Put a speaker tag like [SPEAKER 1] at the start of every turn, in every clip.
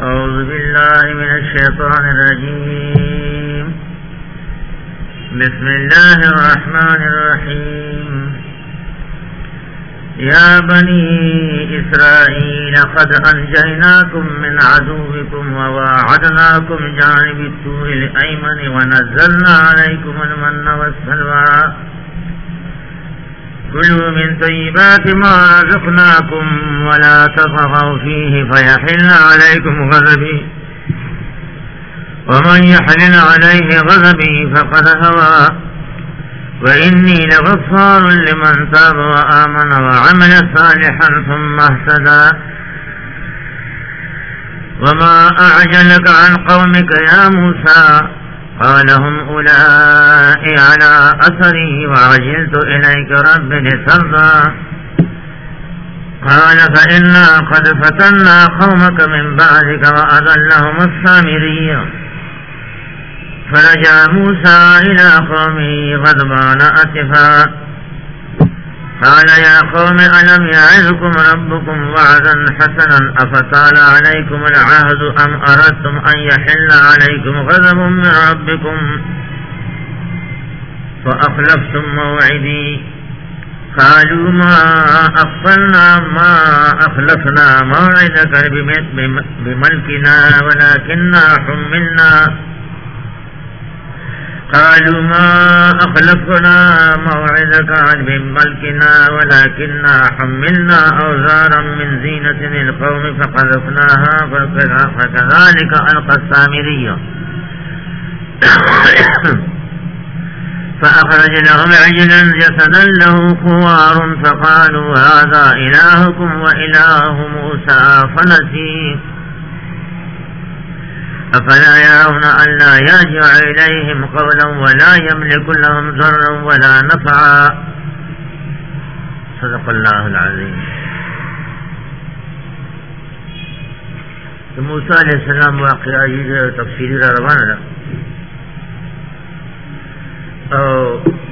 [SPEAKER 1] أعوذ بالله من الشيطان الرجيم. بسم الله الرحمن الرحيم. يا بني إسرائيل قد أنجيناكم من عدوكم وواعدناكم جانب الطور الأيمن ونزلنا عليكم المن والسلوى كلوا من طيبات ما رزقناكم ولا تطغوا فيه فيحل عليكم غضبي ومن يحلل عليه غضبي فقد هوى وإني لغفار لمن تاب وآمن وعمل صالحا ثم اهتدى. وما أعجلك عن قومك يا موسى قال هم أولئك على أثري وعجلت إليك رب لترضى. قال فإنا قد فتنا قومك من بعدك وأضلهم السامري. فرجع موسى إلى قومه غضبان أسفا قال يا قوم ألم يعظكم ربكم وعدا حسنا أفطال عليكم العهد أم أردتم أن يحل عليكم غضب من ربكم فأخلفتم موعدي. قالوا ما أخلفنا موعدك بملكنا ولكننا حملنا قالوا ما أخلفنا موعدك بملكنا ولكننا حملنا أوزارا من زينة القوم فقذفناها فكذلك ألقى السامري فأخرج لهم عجلا جسدا له خوار فقالوا هذا إلهكم وإله موسى فنسي. أفلا يرون ألا يرجع إليهم قولا ولا يملك لهم ضرا ولا نفعا. صدق الله العظيم. موسیٰ علیہ السلام واقعہ یہ تفصیلی روانہ ہے اور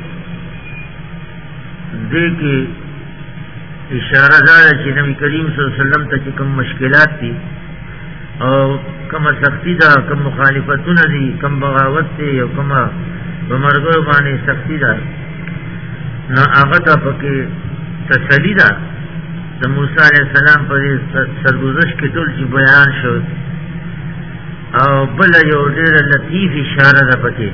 [SPEAKER 1] دیکھیں اشارہ دار ہے کہ نبی کریم صلی اللہ علیہ وسلم تک کم مشکلات تھی اور کم سختی دا کم مخالفتون دی کم بغاوت تی او کم بمرگو بانی سختی دا نا آغتا پکی تسلی دا موسیٰ علیہ السلام پر سرگزش کی طول چی بیان شد او بلا یو دیر لطیف اشارہ دا پکی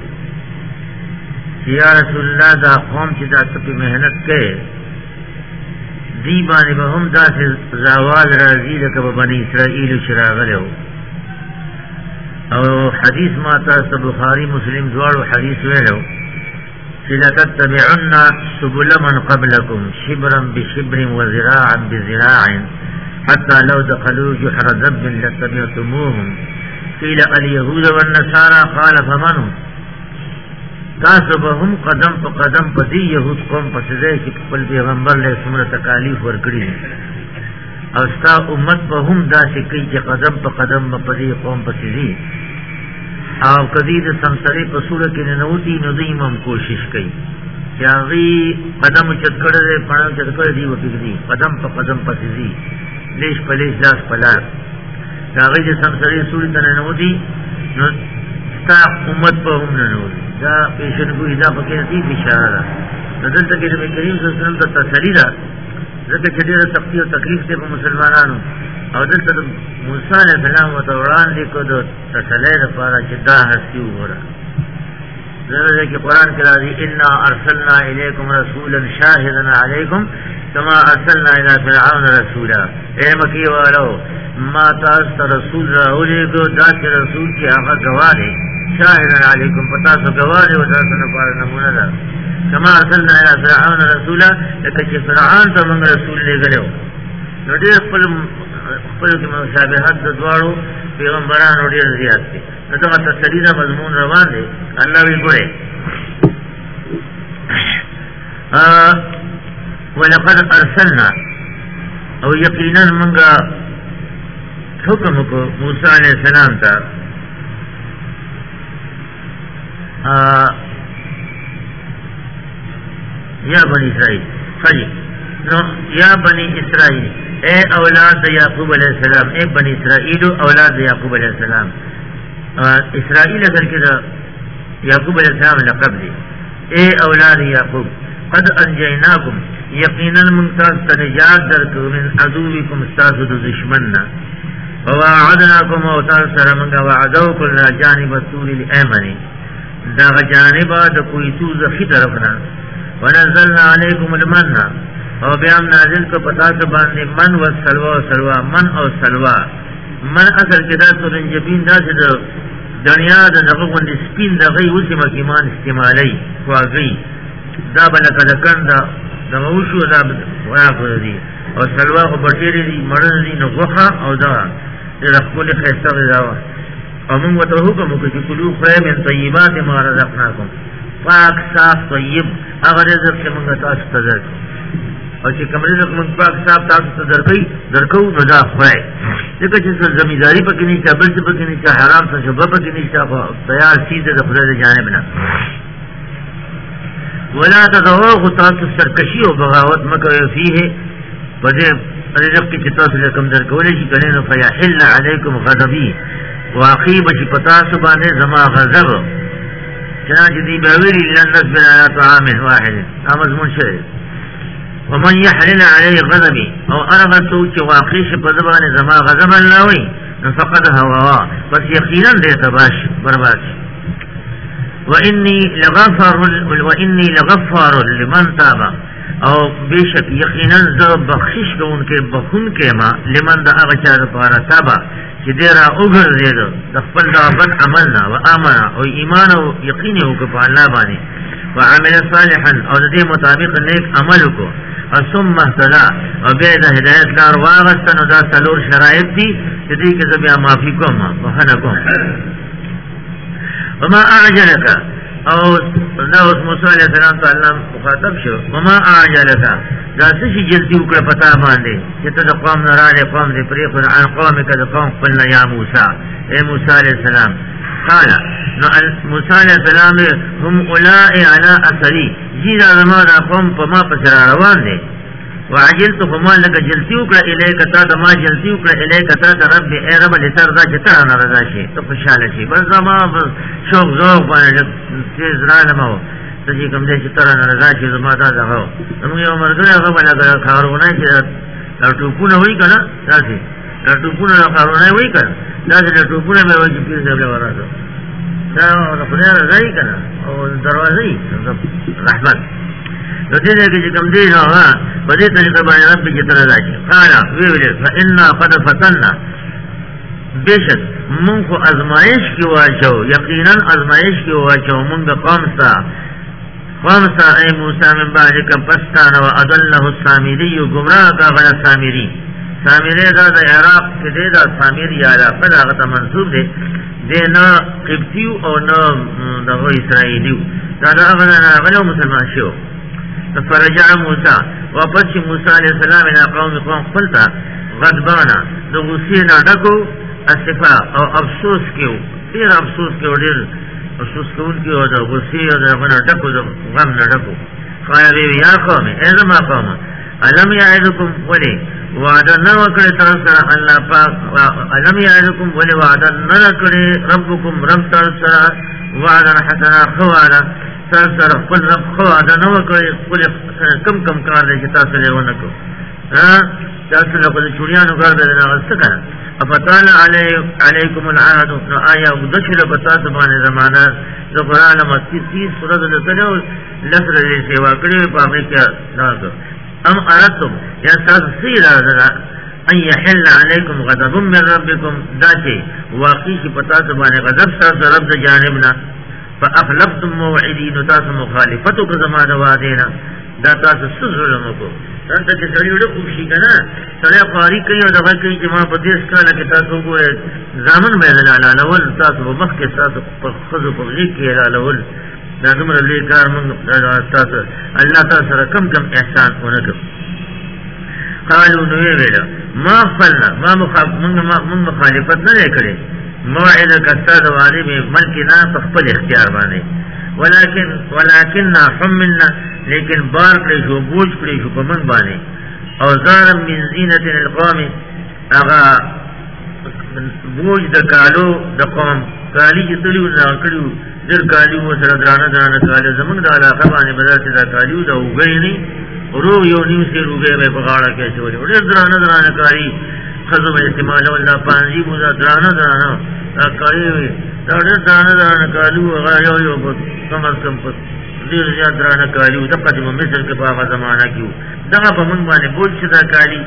[SPEAKER 1] یا رسول اللہ دا قوم چی دا تپی محنت کے دی بانی با ہم دا سے زوال رازی لکا بنی اسرائیل چراغلے ہو او حدیث ماتا بخاری مسلم دوارو حدیث ویلو لَتَتَّبِعُنَّ سُبُلَ مَنْ قَبْلَكُمْ شِبْرًا بِشِبْرٍ وَذِرَاعًا بِذِرَاعٍ حَتَّى لَوْ دَخَلُوا جُحْرَ ذَبٍّ لَتَّبِعْتُمُوهُمْ قِيلَ الْيَهُودُ وَالنَّصَارَى قَالَ فَمَنْ هُمْ. تاسو به هم قدم په قدم په دې یهود قوم پسې ځئ چې خپل پیغمبر له څومره تکالیف ورکړي او ستا امت به هم داسې کوي چې قدم په قدم به په دې قوم پسې ځي او کدی د سمسرې په سوره کې ننوتي نو دوی هم کوشش کوي چې هغوی قدم اوچت کړی دی پاڼه اوچت کړی دی وپرېږدي قدم په قدم پسې ځي لیش په لیش لاس په لاس د هغوی د سمسرې سورې ته ننوتي نو ستا امت به هم ننوتي دا پیشنگوئی دا پکی نصیب اشارہ دا دلتا کہ نبی کریم صلی اللہ علیہ وسلم تا تسلی دا ذکر چدیر تقتی و تکلیف دے پا مسلمانانو او دلتا موسیٰ علیہ السلام و توران دیکھو دا تسلی دا پارا چدا ہستی ہو رہا ذرا کہ قرآن کے راضی انا ارسلنا الیکم رسولا شاہدنا علیکم کما ارسلنا الى فرعون رسولا. اے مکی والو ما تاستا رسول راولے گو دا کے رسول کی آقا گوانے شاہدن علیکم پتاسو گوانے و تاسو نپار نمونہ دا کما ارسلنا الى فرعون رسولا لیکن چی فرعون تا منگ رسول لے گلے ہو نو دیر خپل کی مشابہت دوارو پیغمبران و دیر زیاد تی نو تا تسلیدہ مضمون روان دے اللہ بھی گوڑے وَلَقَدْ أَرْسَلْنَا او یقیناً منگا حکم کو موسیٰ علیہ السلام تا یا بنی اسرائیل خلی یا بنی اسرائیل اے اولاد یعقوب علیہ السلام، اے بنی اسرائیل اولاد یعقوب علیہ السلام. اسرائیل اگر کے یعقوب علیہ السلام لقب دی. اے اولاد یعقوب قد انجیناکم، یقینا منتاز تنجات درکو من عدوکم استاسد دشمننا، وواعدناکم اوتار سرمنگا وعدوکم لا جانب الطول الایمنی، دا جانبا دا کوئی توز خی طرفنا، ونزلنا علیکم المننا، اور بیام نازل کو پتا سے باندھے من و سلوا و سلوا، من اور سلوا. من اصل کے دا تو رنجبین دا سے دنیا دا نغوان سپین دا غی اسی مکیمان استعمالی خواگی دا بلکا دکن دا غوشو دا وراق دی، اور سلوا کو بٹیری دی مرن دی نغوخا او دا رخکول خیستا غداوا. اور من وطا حکم کچھ کلو خیر من طیبات ما رزقناکم، پاک صاف طیب اگر رزق سے منگا تاس تذر، اور چې کوم رزق من پاک صاحب تاسو ته درکو نو دا خوای ځکه چې زمینداری پکې نشته، بل څه پکې نشته، حرام څه شوبه پکې نشته، خو تیار چیز د خدای د جانب نه. ولا تدعوا تاسو سرکشي او بغاوت مکوئ فيه په دې رزق کې چې تاسو له کوم درکولې شي کنه نو فیحل علیکم غضبی، واقعي بشي پتا سو باندې زما غضب. چنانچہ دی باویلی لن نصبر علی طعام واحد، دا مضمون شوی. ومن يحلل عليه غضبي او ارغ سوچ واقعش پذبان زما غضب اللہوی فقد هوا، بس یقینا دے تباش برباد. وانی لغفار لمن تاب، او بیشک یقینا ز بخشش کو ان کے بخون کے ما لمن دا اغچار پارا تابا چی دیرا اگر دید دخپل دا بد عملنا و آمنا او ایمان و یقین ہو کپا اللہ بانی وعمل صالحا او دے مطابق نیک عمل کو ثم اهتدى او بید ہدایت لار واغستن دا سلور شرائط دی دی کہ زبیا معافی کو وحنکم. وما اعجلک او دا اس موسیٰ علیہ السلام تو اللہ مخاطب شو وما اعجلک دا سشی جلتی اکڑا پتا باندے جتا دا قوم نرالے قوم دے پریخن عن قومک دا قوم قلنا یا موسیٰ اے موسیٰ علیہ السلام. قال موسیٰ علیہ السلام هم اولائی علا اثری جیدہ زمان قوم پا ما پسر روان دے وعجلت فما لکا جلتی اکڑا الیک تا دا ما جلتی اکڑا الیک تا دا رب اے رب لسر دا چترانا رضا شے تو خوشحال شے بس زمان شوق ذوق بانے تیز رالم ہو تجی کم دے چترانا رضا شے زمان دا دا ہو نمو یو مرگرے غم لگا کارونای چی لرٹوکونا ہوئی کنا تاسی لرٹوکونا کارونای ہوئی کنا تاسی لرٹوکونا میں وجی پیر سے ورا دو دا خدا رضائی کنا اور دروازی رحمت لکھے دے کہ کم دے نو ہاں بدے طریقہ بانے رب کی طرح داشی. قالا ویولے فإنا قد فتننا، بے شک من کو ازمائش کی واچو یقینا ازمائش کی واچو من قوم سا اے موسیٰ من بعدک پستان و اضلہ السامری گمراہ کا غلا سامری. سامری دا عراق کے دے دا سامری علاقہ دا غطا منصوب دے دے نا قبطیو او نا دغو اسرائیلیو دا غلا مسلمان شو. فرجع موسیٰ واپس موسیٰ علیہ السلام الى قوم قلتا غضبانا دو غصینا ڈکو اسفا او افسوس کیو دیر افسوس کیو دیر افسوس کیون کیو دو غصی او غنا ڈکو دو غم ڈکو. قایا بیوی یا قومی ایزما قوم علم یعیدکم ولی وعدا نوکڑی ترسر اللہ پاک علم یعیدکم ولی وعدا نوکڑی ربکم رب ترسر وعدا حسنا خوالا ترسر قل رب خوادا نوکڑی قل کم کار دے جتا سلے ونکو ترسر قل چوڑیانو کار دے نغستکا افتال علیکم العہد آیا ودشل بتاس بان زمانہ قرآن مسجد 30 سورت لسلو لسر دے سیوا کڑی پامی کیا ناکو. ام اردتم یا ساس سیر آدھرا ان یحل علیکم غضب من ربکم داچے واقعی کی پتاس بان غضب ساس رب جانبنا فاخلفتم موعدین تاس مخالفتو کا زمان وادینا دا تاس سظلمو کو تانتا چه سڑی وڑا خوشی کنا سڑی قاری کئی و دفع کئی جماع پدیس کالا کہ تاسو کو زامن بیدن علالول تاسو بمخ کے تاسو خضو پغلیق کی علالول دا دمر اللہ کار منگ تاسو اللہ تاسو رکم کم احسان کنکم. قالو نوے بیدا ما فلنا من مخالفت نہ لے کرے موعد کا استاد والی میں ملکنا تخپل اختیار بانے ولیکن حملنا لیکن بار کڑی شو بوجھ کڑی شو پمن بانے اوزارا من زینت القوم اغا بوج دا کالو دا قوم کالی جتلیو ناکلیو در کالیو و سر درانا کالی زمان دا علاقہ بانی بدر سے دا کالیو دا اوگئی نی روغ یو نیو سے روگئی بے پغاڑا کیسے ولی در درانا کالی خزم استعمال اللہ پانجی بودا درانا دا کالی ہوئی دا در درانا کالیو اغا یو کم از کم پس دیر زیاد درانا کالیو دا قدم مصر کے پاقا زمانہ کیو دا پا منگ بانے بوج شدا کالی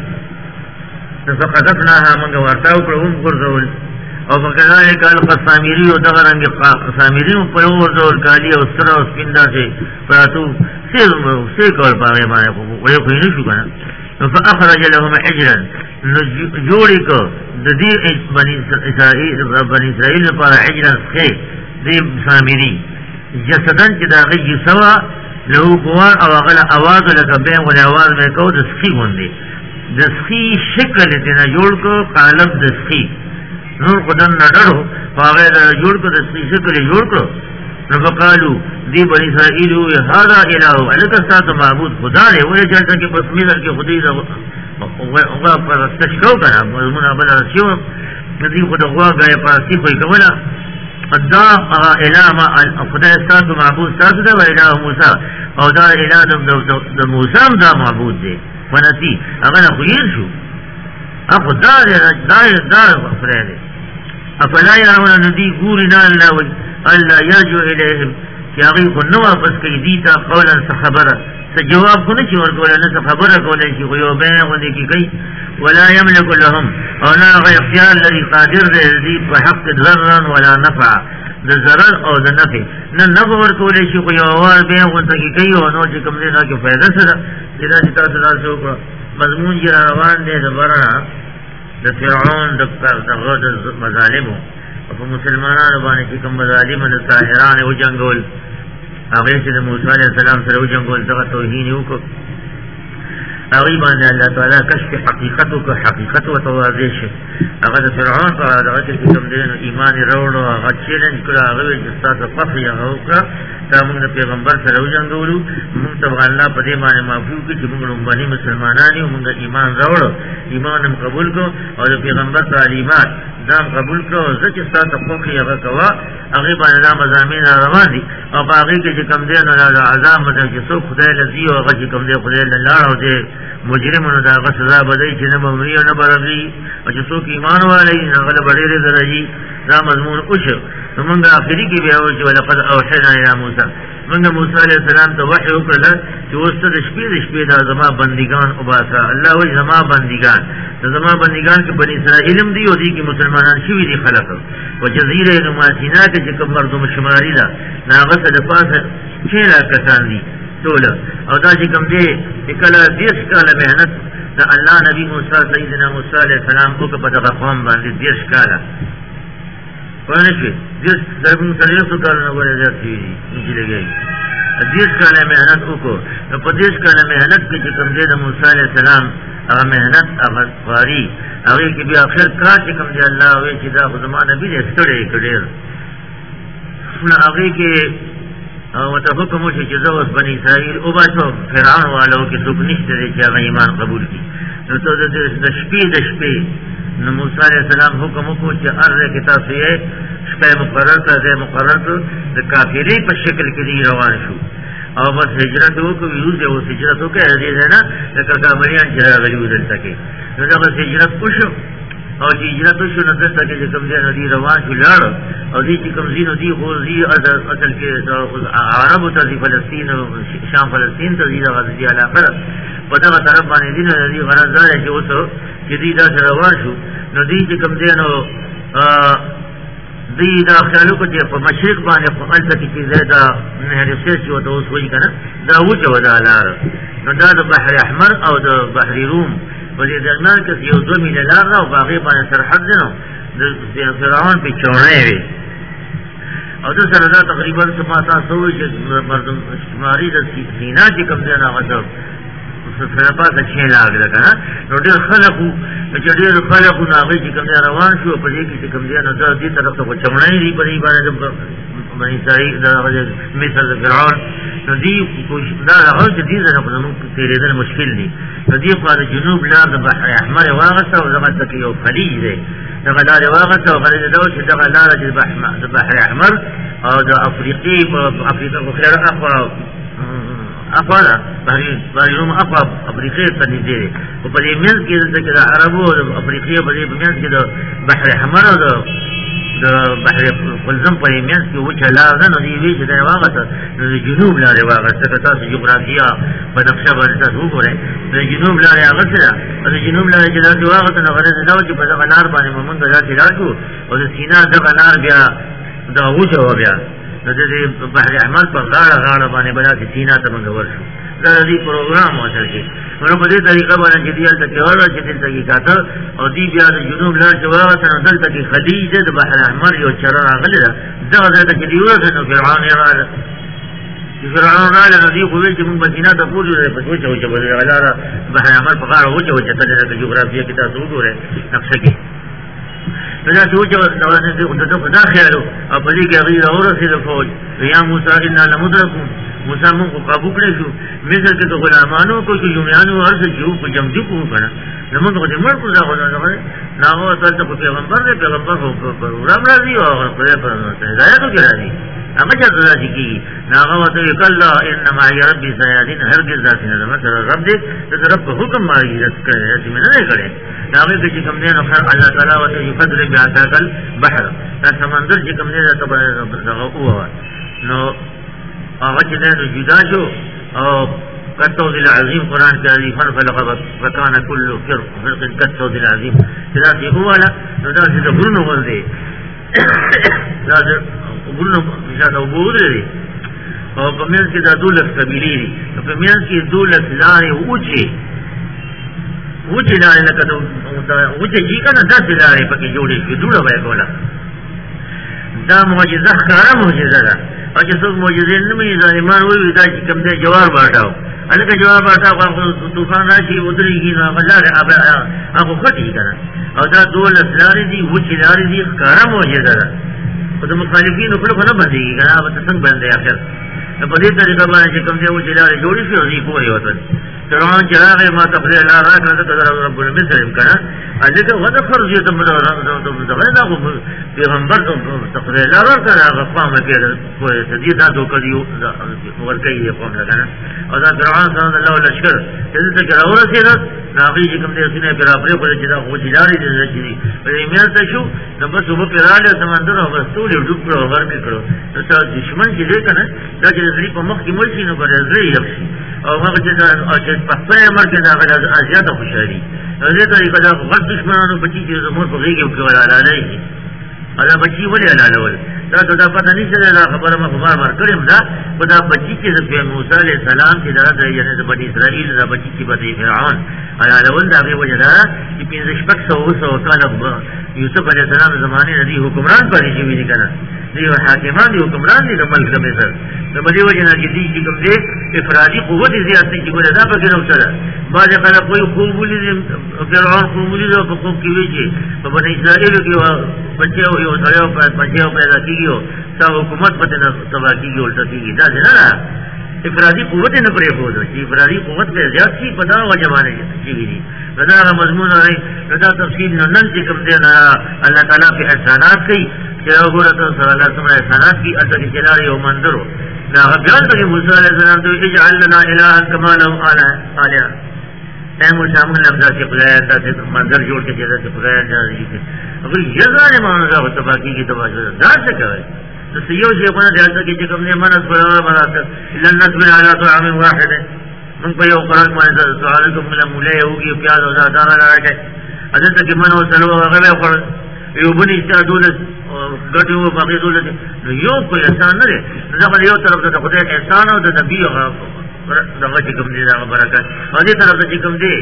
[SPEAKER 1] فقدفناها منگا وارتاو کرهم غرزول او فکذالک القسامری و دغرنگ قسامری و پیو غرزول کالی او سرا و سپندا سے پراتو سیکول پاگے بانے ویقوی نشو کنا فاخرج لهم حجرا جوڑی کو دی بنی اسرائیل پارا حجرا سخی دی سامری جسدن چی داغی جسوا لہو قوان او اغل آواز لکا بین غلی آواز میں کو دسخی گوندی دسخی شکل تینا جوڑ کو قالب دسخی نور قدن نڈرو فاغیر جوڑ کو دسخی شکل جوڑ کو نفقالو دی بنی اسرائیلو هذا الہو علکستات معبود خدا لے وی جلتا کہ بس میدر کی خودی دا غوا پرستشکو کنا مضمون بلا رسیو ندی خود غوا گئے پرستی خوی کولا دا الہ خدا استات معبود استات دا و الہ موسیٰ او دا الہ دا موسیٰ دا معبود دے ونسی اگر خویر شو اخو دار فرائدے افلا یارون ندی گورنا اللہ یرجو الیہم کہ اغیق نوا پس کئی دیتا قولا سخبرا سجواب کنچی ورکولا نسا خبرا کولا چی غیوبین خودی کی کئی ولا یملک لهم او نا غی اختیار لدی قادر دے دی بحق ضررا ولا نفع دا ضرر او دا نفع نا نفع ورکولا چی غیوبین بین خودتا کی کئی او نو چی کم دینا کی فیدہ سدا جدا جتا صدا سے اوپر مضمون جرا روان دے دا برنا دا فرعون دا مظالمو اپا مسلمانان بانے کی کم مظالم دا ساہران او جنگول آغیر سے دا موسیٰ علیہ السلام سر او جنگول دغا توہین اوکو آغیبان اللہ تعالیٰ کشف حقیقتو کا حقیقت و توازیش اگر فرعون کا دغا کسی کم دین ایمان روڑو اگر چیلنج کلا آغیر جستا فخری اغوکا تا منگ پیغمبر سر او جنگولو منگ تبغا اللہ پا دیمان معفو کی چی منگ رنبانی مسلمانانی و منگ ایمان روڑو ایمانم قبول کو اور پیغمبر تعلیمات دام قبول کو زچ ستا فخری اغوکا اغیبان اللہ مضامین روان دی اور باقی کے چی کم دین اللہ عذاب مدر جسو خدای لزی و اگر چی کم دین خدای للارو دے مجرمون دا غا سزا بدئی چی نبمری و نبرغی و جسو کی ایمان والی نغل بڑیر درجی دا مضمون اشر منگا آخری کی بیاوش ولقد اوحینا الى موسیٰ منگا موسیٰ علیہ السلام تو وحی اکرلا چی وسط دشپی دا زما بندگان اباسا اللہ وی زما بندگان کے بنی اسرائیلم دی و دی کی مسلمانان شوی دی خلق و جزیر نماسینا کے چکم مردم شماری دا ناغس دفاس 6 لاکھ کسان دی تولا او دا چکم دے اکلا 10 کالا محنت دا اللہ نبی موسیٰ سیدنا موسیٰ علیہ السلام کو پتہ قوم باندی 10 کالا پانشوی جس دربن سلیسو کالنا بولے جاتی انچی لگئی 10 کالا محنت کو پا 10 کالا محنت کی چکم دے دا موسیٰ علیہ السلام اگر محنت اگر خواری اگر کی بھی آخر کار چکم دے اللہ ہوئے چی دا خودمان نبی دے ستڑے کڑیر اگر کی وتا حکم ہوشی چی زوز بنی اسرائیل او باشو فرعون والو کی سوک نشت دے چی اگر ایمان قبول کی تو دشپی موسیٰ علیہ السلام حکم کو چی ارے کتاب سے ہے شپے مقرر تا دے مقرر تو کافری پر شکل کے لیے روان شو اور بس ہجرت ہو کو یوز ہے وہ ہجرت ہو کے حدیث ہے نا لیکن کامریان چرا غریب دل سکے تو بس ہجرت پوشو اور جی ہجرت شو نظر سکے جو کم دے ندی روان شو لڑ اور دی کم زین دی غوزی اصل کے عرب تا دی فلسطین شام فلسطین تا دی غزی علاقہ پتہ طرف باندې دین ندی غرض دار ہے کہ وہ تو جدید سے روان شو ندی چې کم دی نو دی دا خیالو کو چې په مشرق باندې په الته کې زیاده نهر سیچ او دوس وی کنه دا وجه ودا لار نو دا د بحر احمر او د بحر روم په دې درمیان کې یو 2 میل لار او باقي باندې سرحد نه د فرعون په چوڼه وي او د سره دا تقریبا سماتا سوې چې مردم شماري د سینا چې کم دی نه غوښتل سرپاس 6 لاکھ لگا نو ډېر خلکو ناغې چې کوم روان شو په دې کې چې کوم دی نو د دې طرف ته چمړای دی په دې باندې باندې ځای د مثال فرعون نو دی دا هغه چې دې نه په نوم تیرېدل مشکل دي دې خوا د جنوب لار د بحر احمر واغسته او دغه تکي یو خلیج دی دغه لار واغسته او خلیج دا چې دغه لار د بحر احمر او د افریقي په خیر اخوا بحر روم اخوا افریقي ته نږدې دی او په دې منځ کې د عربو او د افریقي په دې منځ کې د بحر احمر او د بحر قلزم په منځ کې وچه لار ده نو دې وی چې دا واغسته د جنوب لار واغسته که تاسو جغرافیه په نقشه باندې تاسو وګورئ د جنوب لار واغسته او د جنوب لار چې دا واغسته نو غره دا چې په دغه لار باندې موږ راځي راځو او د سینا دغه لار بیا دا وچه و بیا د دې بحر احمر په غاړه باندې بیا چې سینا ته موږ ورشو دا دې پروګرام وځل کې نو په دې طریقه باندې چې دې تل کې ورته چې دې تل کاته او دې بیا د جنوب لار چې واغسته نو دلته کې خلیج د بحر احمر یو چر راغلی ده دغه ځای کې دی ورته نو فرعون راغی فرعون راغی نو دې خو ویل چې موږ مدینه ته پورې په سوچ او چې بلاره بحر احمر په غاړه وچه ته د جغرافیه کې تاسو وګورئ نقشه کې فلا توجه دا خیالو او په دې کې غیر اورسه فوج یا موسی ان لمدرکون موسی موږ قابو کړی شو مثل کې غلامانو کو چې یومیانو ورته جو په جمجو کو کنه زمونږ د مړ کو دا غوډه نه هو تاسو په پیغمبر دې پیغمبر په پروګرام راځي او په هدایت کې راځي هغه چې راځي کی نه هغه ته کله انما ی ربی سیادین هرگز ذات نه مثلا رب دې ته رب په حکم ماری رات کړی چې نه کړي هغه چې کوم دې نو خیر الله تعالی او یقدر بعثاقل بحر دا سمندر چې کوم دې ته دغه هو نو هغه چې نه جدا شو او كالطود العظيم قرآن كريم فانفلق فكان كل فرق كالطود العظيم ذاتي هو لا ذاتي تقولون غلدي ذاتي قلنا مشاهد أبوه لي او پمیانس کی دا دولت قبیلی دی پمیانس کی دولت لاری اوچی لاری لکا اوچی جی کنا دس لاری پکی جوڑی شو دوڑا بائی کولا دا معجزہ خارا معجزہ دا اور چی سوک معجزین نمی ظالمان ہوئی دا چی کم دے جوار بارٹاو علیکہ جوار بارٹاو توفان راشی ادری کی غزار آقو خطی کنا اور دا دولت لاری دی اوچی لاری دی خارا معجزہ دا اور دا مخالفین اکلو خنا بندی کی کنا آبا تسنگ بندے آخر په دې طریقه باندې چې کوم دی و چې لارې جوړې شي او دې پورې وتل فرعون چې راغی ما تفریح لا راکړه ته رب المسلم کړه اځکه ودا فرض یې ته دا خو پیغمبر ته تفریح لا راکړه هغه قوم کې کوی سدي دا دوکړیو ورکې یې قوم لګنه او دا فرعون صلی الله علیه لشکر چې دې کې راورسېد ناغي چې کوم دی سینې پر اپرې په چې دا خو چې لارې دې چې په ایمیل ته شو نو بس وب کې رااله سمندر او رسول ډوب کړو ورکې کړو نو دشمن چې دې کنه دا چې دې په مخ کې ملشي نو پر ځای یې او هغه چې په خپل امر کې دا غږ ازیاته خوشالي دې طریقه دا غږ دشمنانو بچی چې زموږ په غیږ کې ولاله نه شي دا بچی ولې لاله ول دا پته نشته دا خبره ما بار کړم دا خدا بچی چې د موسی علیه السلام چې دا د یعنی د بنی اسرائیل دا بچی چې بده فرعون لاله دا به وجه دا چې 1500 کال یوسف علیه السلام زمانه ندی حکمران پاتې شوی دي کنه دی حاکمان دی حکمران دي د ملک مصر د بده وجه نه چې دې کوم دې افرادی قوت زیات دي چې ګوره دا به نو سره بعض خلک کوئی خوب ولې فرعون خوب ولې په خوب کې ویږي په بنی اسرائیل کې بچي او یو ځای په بچي پیدا کیږي تا حکومت پته نه تبا کیږي الټا کیږي دا نه افرادی قوت نه پرې هو چې افرادی قوت به زیات شي په دا وجه باندې کیږي دا مضمون راي دا تفصیل نن چې کوم دی الله تعالی په احسانات کوي چې وګوره تاسو الله سمره احسانات کی اته کې چلاري او منظرو دا بیان ته موسی عليه السلام ته اجعل لنا الها كما لهم الها اے موسی موږ لږه چې خدای ته منظر جوړ کې چې ته خدای راځي هغه یزانه مانو دا تبا کیږي تبا دا څه کوي د سيو شي په دې حالت کې چې کوم نه منځ پر راځي لن نسبر على طعام واحد من په یو قران باندې سوال کوم له مولای اوږي پیاز او دا راځي اته کې منو سلو هغه خور یو بني چې دولت ګټو باقي دولت یو په احسان نه ده دا یو طرف ته خدای احسان او د نبی هغه دغه چې کوم دي هغه برکت او دې طرف ته کوم دي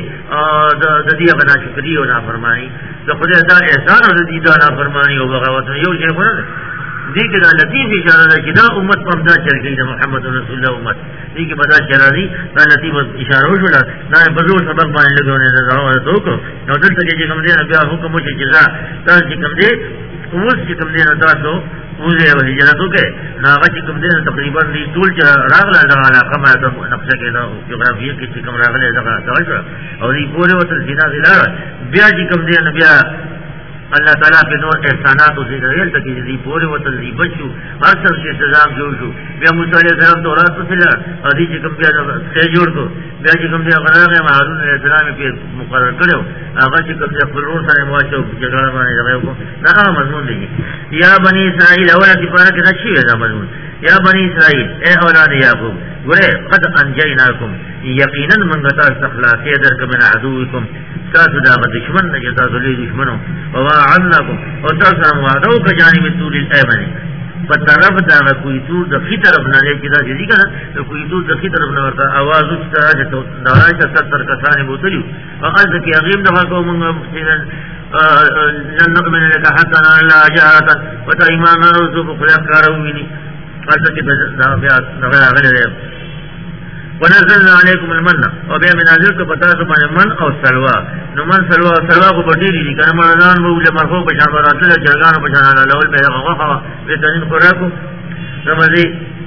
[SPEAKER 1] د دې هغه ناشکری او نافرمانی د خدای دا احسان او د دې دا نافرمانی او بغاوت یو شی خو نه دې کې دا لطیف اشاره ده چې دا امت په امداد چرګي د محمد رسول الله امت دې کې بدا شراري دا لطیف اشاره وشوله دا په زور سبب باندې لګونه ده راوړل دوکو نو دلته چې کوم دي بیا حکم وشي چې دا چې کوم دي اوس چې کوم دي تاسو اوزے و ہجرتو کے ناغا چکم دے تقریبا دی طول چا راغلا دا علاقہ ما دا نقشہ کے دا جغرافیہ کی چکم راغلے دا داشا اور دی پورے وطن زینا دلارا بیا چکم دے بیا اللہ تعالیٰ کے نور احسانات اسے ریل تکی دی پورے وطن دی بچو ہر سب سے انتظام جوڑ شو بیا موسیٰ علیہ السلام تو رات سے لڑ اور دی چکم بیا سے جوڑ کو بیا چکم دیا غراغ ہارون علیہ السلام پہ مقرر کرے ہو آغا چکم دیا فلور سارے مواشو جگڑ بانے جگڑ کو نا مضمون دیجیے یا بنی اسرائیل اولا سپارہ کے نشی ہے مضمون یا بنی اسرائیل اے اولاد یعقوب گرے قد انجیناکم یقیناً منگتا استخلاصی درک من عدوکم تاسو دا دشمن نه چې تاسو لوی دشمنو وواعدناکم او تاسو هم وعده وکړه جانب طول الایمن په طرف دا کوئی طور د خي طرف نه چې دا دي کنه د کوئی طور د خي طرف نه ورته आवाज وشته چې دا راځي 70 کسانې بوتلیو او از کې هغه دغه کوم لن نؤمن لك حتى نرى الله جهرة وتا ایمان ورو په خلاف کارو ویني قصه کې دا بیا غلغله ونزلنا عليكم المن وبیا منازل کو پتا تو من او سلوا نو من سلوا کو بډیری دي کنه مرزان وو له مرخو په شان راځي جرګانو په شان لاول به هغه به تنین خوراکو سمجي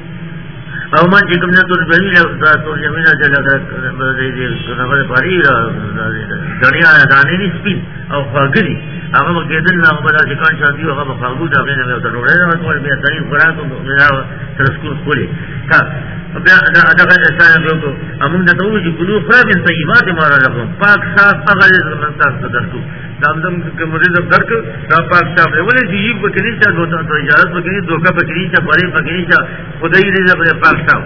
[SPEAKER 1] او من چې کوم نه تور بلی له تور زمينه چې لګا هغه پاري دنیا دانې دي سپین او خاګري هغه کېدل نه په داسې کان شادي هغه خاګو دا غنه به ضروري نه ټول به تنین خوراکو نه ترسکو خولي کا بیا دا احسان وکړو امون د توجه کلو خراب طیبات ما رزقهم پاک صاف هغه من تاسو درکو دامدم کومره درک دا پاک صاف ولې چې په کې چې دوته ته اجازه وکړي دوکا په کې چې پاره په کې چې خدای دې دې پاک صاف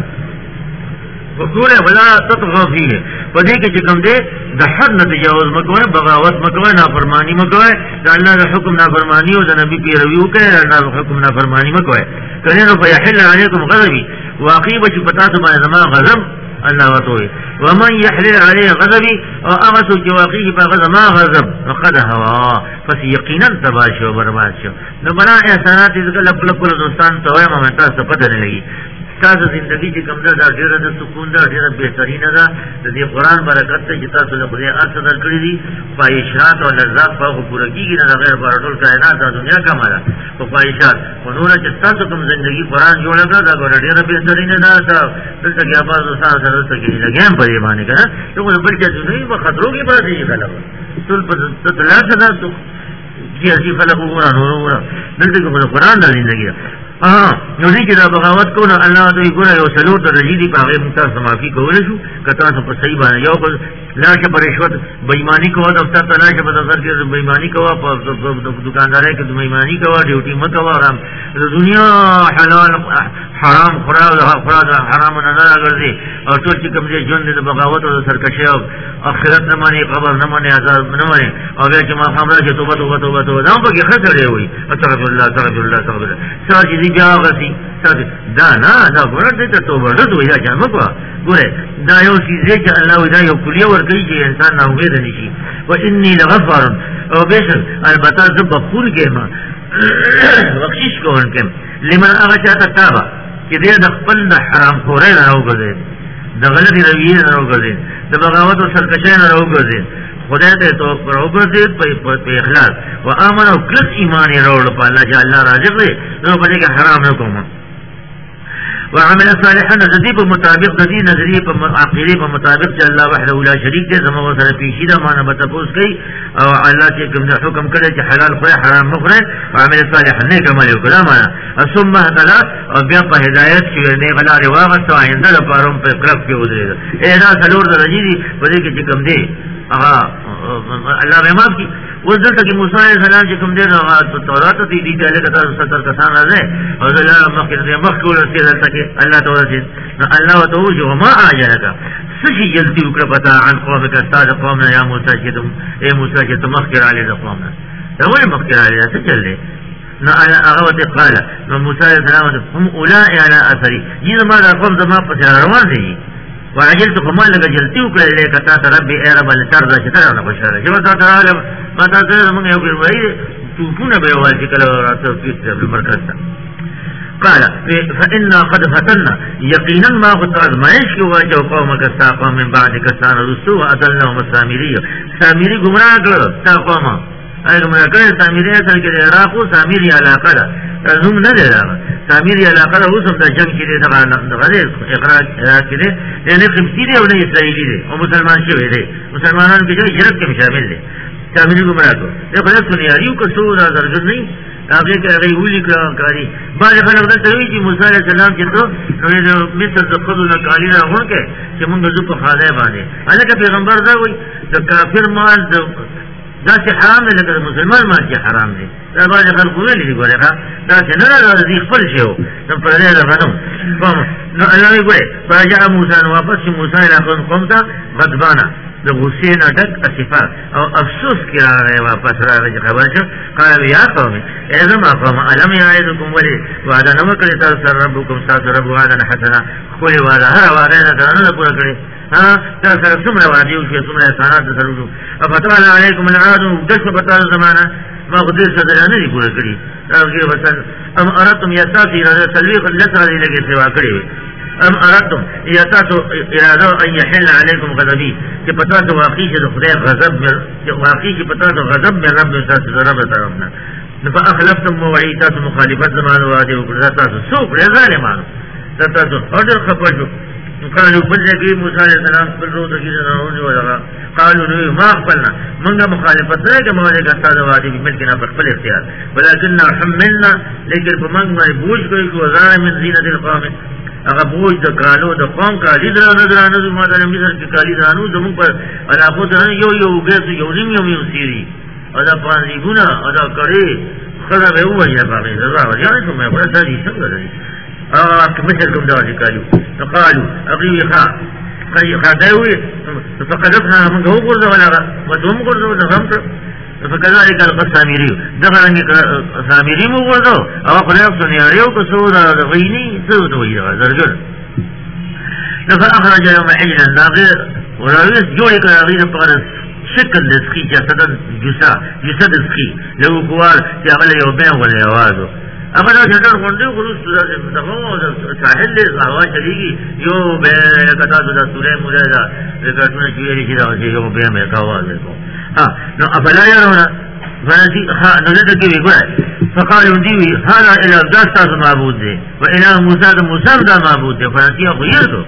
[SPEAKER 1] وګوره ولا تطغوا فيه پدې کې چې کوم دې د حد نه تجاوز مکوئ بغاوت مکوئ نافرمانی مکوئ د الله د حکم نافرمانی او د نبی پیروي وکړئ د الله د حکم نافرمانی مکوئ کله نو فیحل علیکم غضبی واقعی بچی پتا تو باندې زما غضب الله وتوي ومن يحلل عليه غضبي او اغسو چې واقعي په غضب ما غضب فقد هوا پس یقینا تباہ شو برباد شو نو بنا احسانات ذکر لپلپ دوستان ته وایم ما تاسو پته نه لګي تاسو زندگی چې کوم دا ډیره د سکون دا ډیره بهترین ده د دې قران برکت ته چې تاسو له خدای ارث درکړي دي فایشات او لذات په پوره کیږي نه غیر بارټول کائنات د دنیا کماله په فایشات په نور چې تاسو کوم زندگی قران جوړ کړه دا ډیره بهترین ده دلته کې اواز وسه سره ته کې لګیم په دې باندې کنه ته بل چې نه په خطرو کې باندې غلط ټول په تدلاشه ده چې اسی خلق قران ورو دلته کې قران د زندگی نو دې کې دا بغاوت کو نه الله دوی ګره یو سلوت د رجیدي په هغه ممتاز معافي کول شو کته څه په صحیح باندې یو بل لاشه پر رشوت بېمانی کوه د استاد تلاشه په نظر کې بېمانی کوه په دکاندارۍ کې بېمانی کوه ډیوټي مکو آرام د دنیا حلال حرام خورا حرام نه راګرځي او ټول چې کوم دې ژوند د بغاوت او سرکشي او اخرت نه مانی قبر نه مانی عذاب نه مانی او بیا چې ما خبره چې توبه دا په کې خسرې وي استغفر الله ساجي بیا غسي دا نه دا ګور دې ته توبه ورته یا جامه کو ګوره دا یو چیز چې الله ودا یو کلیه ورګي چې انسان نه وګید نشي و انی لغفار او بشر البته ذ بخور کې ما بخشش کوون کې لمن هغه چاته تابا چې دې د خپل د حرام خوري نه راوګرځي د غلطي رویه نه راوګرځي د بغاوت او سرکشي نه راوګرځي خدای ته تو پروګرځي په اخلاص او امن او کلس ایمان یې راوړ په الله چې الله راضي وي نو په دې کې حرام نه کوم وعمل صالحا ندی په مطابق د دې نظریه په عقیده په مطابق چې الله وحده لا شریک دی زموږ سره پیشي دا معنی به تاسو کوي او الله چې کوم حکم کړی چې حلال خو حرام مخره وعمل صالحا نیک عمل وکړه معنا ثم هدلا او بیا په هدایت کې نه غلا رواغه سو آینده لپاره په کلب کې ودرېږي دا څلور درجې دي په دې کې چې کوم دی الله رحمت کی وزلت کی موسی علیہ السلام چې کوم دین او تورات دي دي له کته 70 کسان راځي او الله مخکول رسول ته الله تعالی الله وتوجه ما اجلك سشي جلدي وکړه پتا عن قومك استاد قومنا يا موسی چې تم اے موسی چې تم مخکر علی قومنا دا ولې مخکر علی څه چلې نو هغه قال نو موسی علیہ السلام هم اولئک على اثري دې ما قوم زما په روان دي وعجلت فما لك جلتي وكلا إليك تاتا ربي اي رب لترضى شترى بشارة جمع تعالى ما تاتا من يوكي الوحيد توفون بيوالتك لو راتو فيك بالمركز قال فإنا قد فتنا يقينا ما قد أزمائش واجه قومك استاقوا من بعدك استانا رسوه أدلناهم السامري سامري قمراء قلت استاقوا ما أي قمراء قلت سامري أسل كده راقو سامري على قلت نوم نه دی راغلی تعمیر علاقه ده اوس هم دا جنګ چې دی دغه دی اقرار کې دی یعنې قبطي دی او نه اسرائیلي دی او مسلمان شوی دی مسلمانانو کې چې هجرت کې شامل دی تعمیري ګمراه کړو دی خو لږ سنیاري که څو دا زرګر نه وي هغې کې هغې ولیکړه کاري بعضې خلک دلته وایي چې موسی علیه السلام چې ته نو د مصر د ښځو نه کالي راغونډ کړې چې مونږ ځو په خالی باندې هلکه پیغمبر دا وایي د کافر مال د داسې حرام دی لکه د مسلمان مال چې حرام دی دا بعضې خلکو ویلي دي ګورې ښه داسې نه ده د دوی خپل شی و نو پردی دغه نه نو الله وایي ګورې فرجع موسی نو واپس چې موسی الی قوم ته غضبانه د غصې نه ډک اسفه او افسوس کې راغی واپس راغی چې خبر شو قال یا قوم ای زما قوم الم یعدکم ولې وعده نه وکړې تاسو سره ربکم ستاسو رب وعده حسنه ښکلې وعده هره وعده نه ده پوره کړې تاسو سره څومره وعدې وشوې څومره احسانات درته وشو افتوال علیکم العهد دشوه په تاسو زمانه ما خو دې سره نه دي پوره کړي راغی وسل ام اردتم یا تاسو اراده تلویق لسره دې لګې سوا کړې ام اردتم یا تاسو اراده ان یحل علیکم غضبی چې پتا ته واقعي چې د خدای غضب چې واقعي چې پتا ته غضب مې رب تاسو رب طرفنا فاخلفتم موعدي تاسو مخالفت زمانه وعده وکړه تاسو څوک ظالمانو تاسو اورډر خپلو قالوا بلغي موسی علیہ السلام پر روز کې راوړي ولا قالوا نو ما خپلنا موږ مخالفت نه کوم چې تاسو وعده به ملک نه په خپل اختیار ولكن حملنا لیکن په موږ باندې بوج کوي کو زای من زینت القوم هغه بوج د کالو د قوم کالی درانه ما د مصر کې کالی درانو زموږ په علاقو ته یو ګز یو نیم یو سیری ادا پانی ګونه ادا کړي خدای به وایي باندې زړه ورځي کومه ورته دي څنګه دی مثل کوم دا کالو قالوا اغي خداوي فقدتنا من هو قرض ولا ودوم قرض ولا فهمت فكذلك القساميري دخل ساميري مو قرض او خلاف سنياريو كسودا غيني سود ويا زرجر فاخرج يوم حجنا ناغير وراويس جوړ کړه غیر په شکل د سخي جسد جسد سخي له قوال چې هغه یو بیان ولا یوازو اگر جنر غونډه خلوص دغه ساحل له هوا چلیږي یو به کتا د سورې مولا دا رکعتونه چې ویل شي دا چې یو به مې کاوه نو افلا يرون فنسي نو دې کې وګورئ فقالوا دي هذا الى ذات معبود دي واله موسی د موسی د معبود دي فنسي خو یې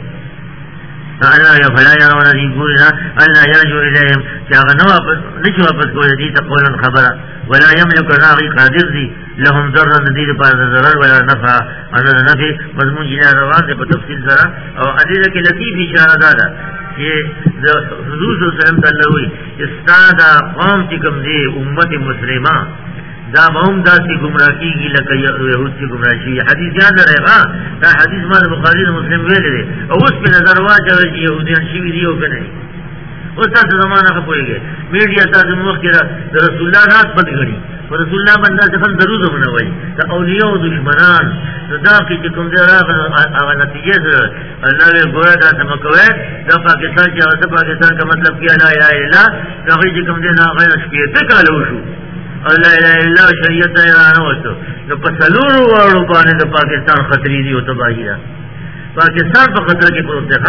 [SPEAKER 1] فلا يرون دي ګورنا ان يرجو اليهم چې واپس نشو واپس کوي دي تقولن خبره ولا يملك راغي قادر دي لهم ضرر ندير بعد ضرر ولا نفع انا نفع مضمون الى روان دي بتفصيل ذرا او ادله کې لطيف اشاره ده چې حضور صلی الله علیه وسلم تلوي استاد قوم چې کوم دي امت مسلمه دا هم داسې گمراه کیږي لکه يهود چې گمراه شي حدیث یاد راغی دا حدیث ما بخاری او مسلم ویل دي او اوس په نظر واچوي چې يهوديان شي دي او کنه اوس تاسو زمانہ په پوهیږي میډیا تاسو مخکې د رسول الله نات بد غړي رسول الله باندې ځکه درود منوي دا اولیاء او دشمنان دا چې کوم ځای راغله هغه نتیجه ده الله یې ګوره دا سمکوي دا پاکستان چې اوسه پاکستان کا مطلب کیا لا اله الا الله دا چې کوم ځای نه غیر شپې ته کالو شو لا اله الا الله شریعت یې نه وته نو په څلورو وړو باندې د پاکستان خطرې دي او تباہی ده پاکستان په خطر کې پروت ده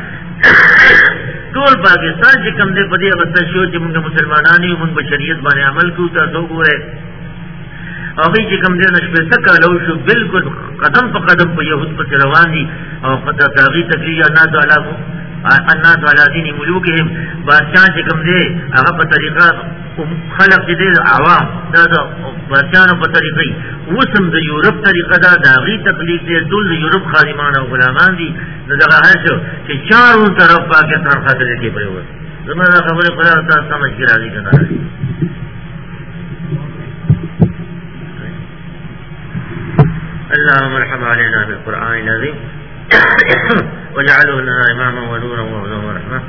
[SPEAKER 1] ټول پاکستان چې کوم دې په دې واسطه شو چې موږ مسلمانان یو موږ په شریعت باندې عمل کوو تاسو ګوره هغه چې کوم دې نشپې څخه لو شو بالکل قدم په قدم په يهود په روان دي او قطع تغي تکلیه الناس على دين ملوکهم بادشاہ چې کوم دې هغه په طریقه خلق دې عوام دا بادشاہانو په طریقې وسم د یورپ طریقه دا داغي تکلیف دې ټول یورپ خادمان او غلامان دي دغه هڅه چې چارو طرف پاکستان خاطر کې پریوت زموږه خبره خدا تاسو سمجھ کې راځي کنه اللهم ارحم علينا بالقرآن العظيم واجعله لنا إماما ونورا وهدى ورحمة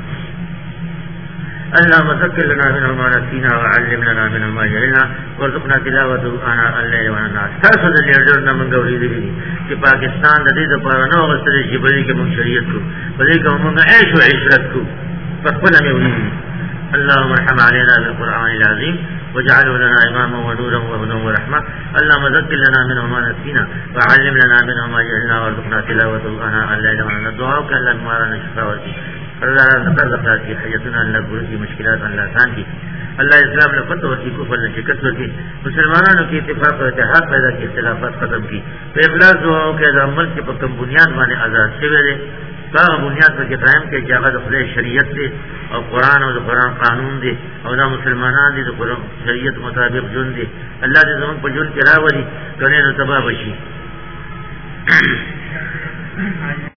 [SPEAKER 1] اللهم ذكر لنا منه ما نسينا وعلم لنا منه ما جهلنا وارزقنا تلاوته آناء الليل والنهار تاسو د لیډرنا موږ اورېدلي چې پاکستان د دې لپاره نو غوښتل چې بلې کې موږ شریعت کو بلې کې موږ عيش او عشرت کو په خپل مې ورېدلي اللهم ارحم علينا بالقرآن العظيم واجعله لنا إماما ونورا وهدى ورحمة اللهم ذكر لنا منه ما نسينا وعلم لنا منه ما جهلنا وارزقنا تلاوته آناء الليل والنهار دعاء كلا مارا شفاء ورزق اللہ نقل ذکر کی حیاتنا اللہ گروہ کی مشکلات اللہ آسان کی اللہ اسلام نے فتح کی، کفر نے شکست کی، مسلمانوں کی اتفاق و اتحاد پیدا کی، اختلافات ختم کی، تو اخلاص دعاؤں کے عمل کے پکم بنیاد مانے آزاد شوے دے کاغ بنیاد پر قائم کے جاغت خدای شریعت دے اور قرآن اور قرآن قانون دے اور دا مسلمانان دے تو شریعت مطابق جن دے اللہ دے زمان پر جن کے راولی کرنے نو تباہ بشی